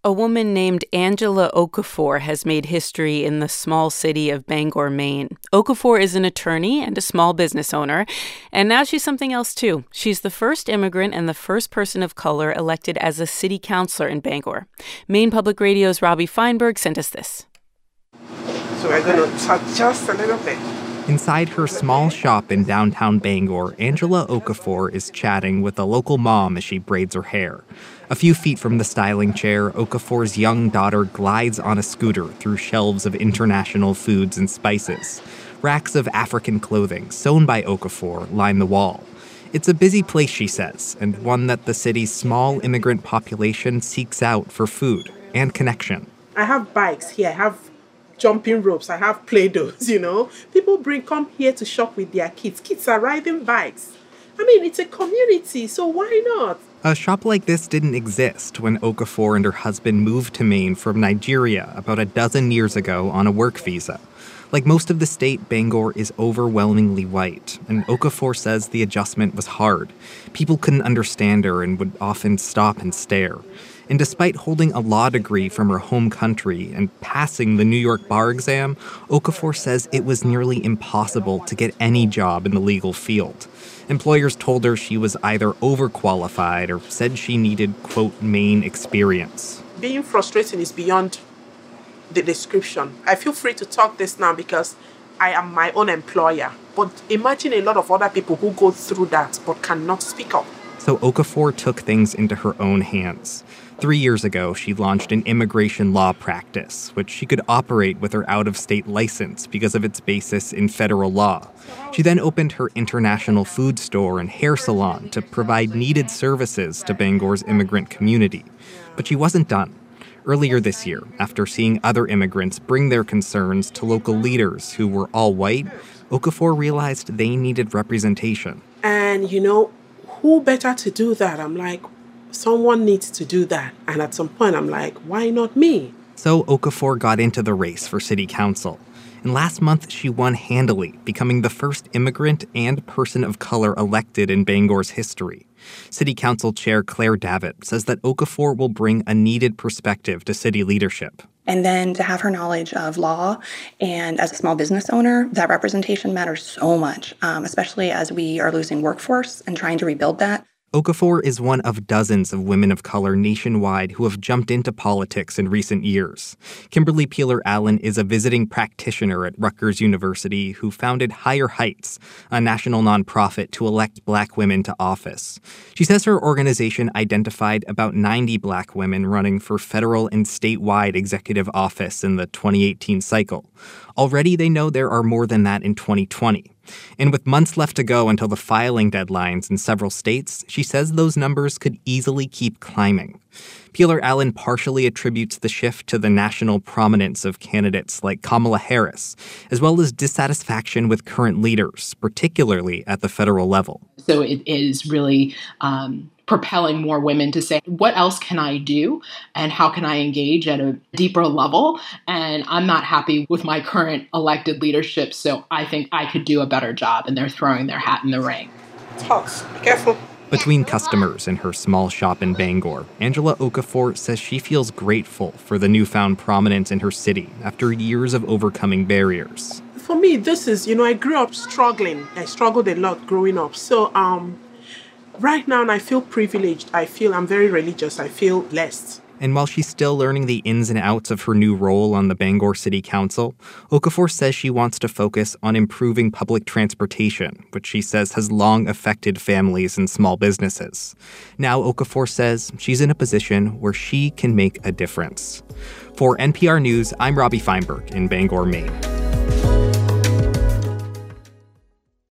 A woman named Angela Okafor has made history in the small city of Bangor, Maine. Okafor is an attorney and a small business owner, and now she's something else too. She's the first immigrant and the first person of color elected as a city councilor in Bangor. Maine Public Radio's Robbie Feinberg sent us this. So we're going to talk just a little bit. Inside her small shop in downtown Bangor, Angela Okafor is chatting with a local mom as she braids her hair. A few feet from the styling chair, Okafor's young daughter glides on a scooter through shelves of international foods and spices. Racks of African clothing, sewn by Okafor, line the wall. It's a busy place, she says, and one that the city's small immigrant population seeks out for food and connection. I have bikes here. I have jumping ropes. I have Play-Dohs, People come here to shop with their kids. Kids are riding bikes. I mean, it's a community, so why not? A shop like this didn't exist when Okafor and her husband moved to Maine from Nigeria about a dozen years ago on a work visa. Like most of the state, Bangor is overwhelmingly white, and Okafor says the adjustment was hard. People couldn't understand her and would often stop and stare. And despite holding a law degree from her home country and passing the New York bar exam, Okafor says it was nearly impossible to get any job in the legal field. Employers told her she was either overqualified or said she needed, quote, Maine experience. Being frustrating is beyond the description. I feel free to talk this now because I am my own employer. But imagine a lot of other people who go through that but cannot speak up. So Okafor took things into her own hands. 3 years ago, she launched an immigration law practice, which she could operate with her out-of-state license because of its basis in federal law. She then opened her international food store and hair salon to provide needed services to Bangor's immigrant community. But she wasn't done. Earlier this year, after seeing other immigrants bring their concerns to local leaders who were all white, Okafor realized they needed representation. And, who better to do that? I'm like, someone needs to do that. And at some point, I'm like, why not me? So Okafor got into the race for city council. And last month, she won handily, becoming the first immigrant and person of color elected in Bangor's history. City Council Chair Claire Davitt says that Okafor will bring a needed perspective to city leadership. And then to have her knowledge of law and as a small business owner, that representation matters so much, especially as we are losing workforce and trying to rebuild that. Okafor is one of dozens of women of color nationwide who have jumped into politics in recent years. Kimberly Peeler-Allen is a visiting practitioner at Rutgers University who founded Higher Heights, a national nonprofit to elect black women to office. She says her organization identified about 90 black women running for federal and statewide executive office in the 2018 cycle. Already they know there are more than that in 2020. And with months left to go until the filing deadlines in several states, she says those numbers could easily keep climbing. Peeler-Allen partially attributes the shift to the national prominence of candidates like Kamala Harris, as well as dissatisfaction with current leaders, particularly at the federal level. So it is really propelling more women to say, what else can I do and how can I engage at a deeper level? And I'm not happy with my current elected leadership, so I think I could do a better job, and they're throwing their hat in the ring. Talks. Be careful. Between customers in her small shop in Bangor, Angela Okafor says she feels grateful for the newfound prominence in her city after years of overcoming barriers. For me, this is, I grew up struggling. I struggled a lot growing up. So, right now, I feel privileged. I feel I'm very religious. I feel blessed. And while she's still learning the ins and outs of her new role on the Bangor City Council, Okafor says she wants to focus on improving public transportation, which she says has long affected families and small businesses. Now, Okafor says she's in a position where she can make a difference. For NPR News, I'm Robbie Feinberg in Bangor, Maine.